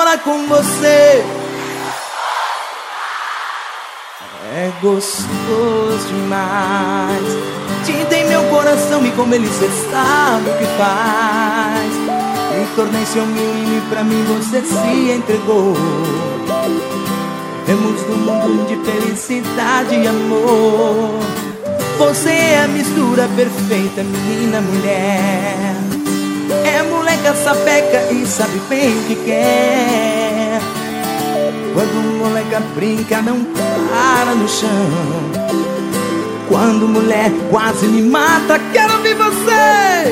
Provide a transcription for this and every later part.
Namorar com você é gostoso demais. Te dei meu coração e como ele cê sabe o que faz. Me tornei seu menino e pra mim você se entregou. Vemos no mundo de felicidade e amor. Você é a mistura perfeita, menina, mulher. É moleca sapeca e sabe bem o que quer. Quando moleca brinca não para no chão. Quando mulher quase me mata, quero ouvir você.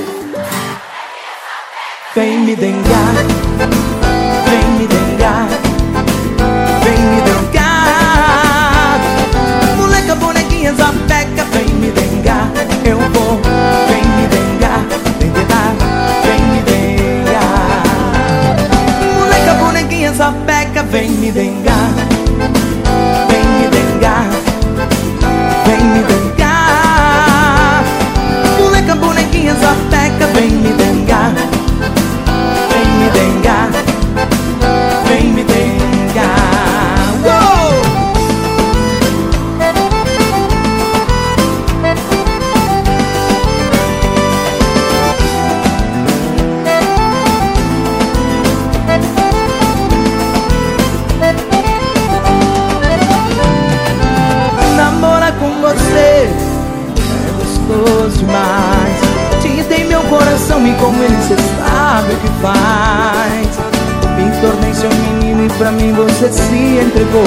Vem me dengar, vem me dengar, vem me dengar. Moleca bonequinha sapeca, vem me dengar. Eu vou, vem me dengar, vem dengar, vem me dengar. Moleca bonequinha sapeca, vem me dengar, vem me dengar, vem me dengar. Moleca bonequinha sapeca, vem me dengar, vem me dengar, vem me dengar. Uou! Namorar com você é gostoso demais. Te dei meu coração e como ele cê sabe o que faz. Me tornei seu menino e pra mim você se entregou.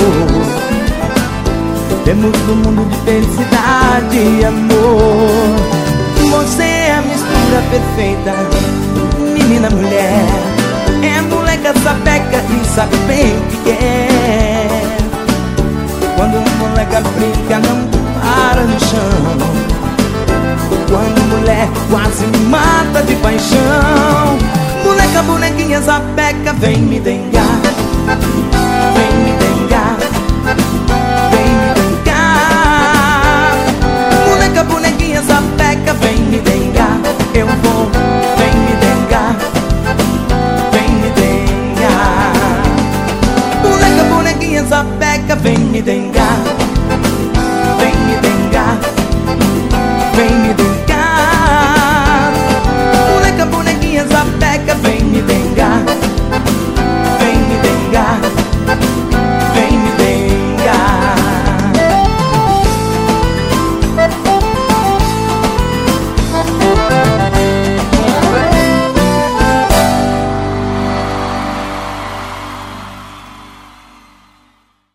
Temos no mundo de felicidade e amor. Você é a mistura perfeita, menina, mulher. É moleca sapeca e sabe bem o que quer. Quando moleca brinca não para no chão. Quando mulher quase me mata de paixão. Moleca bonequinha sapeca, vem me dengar.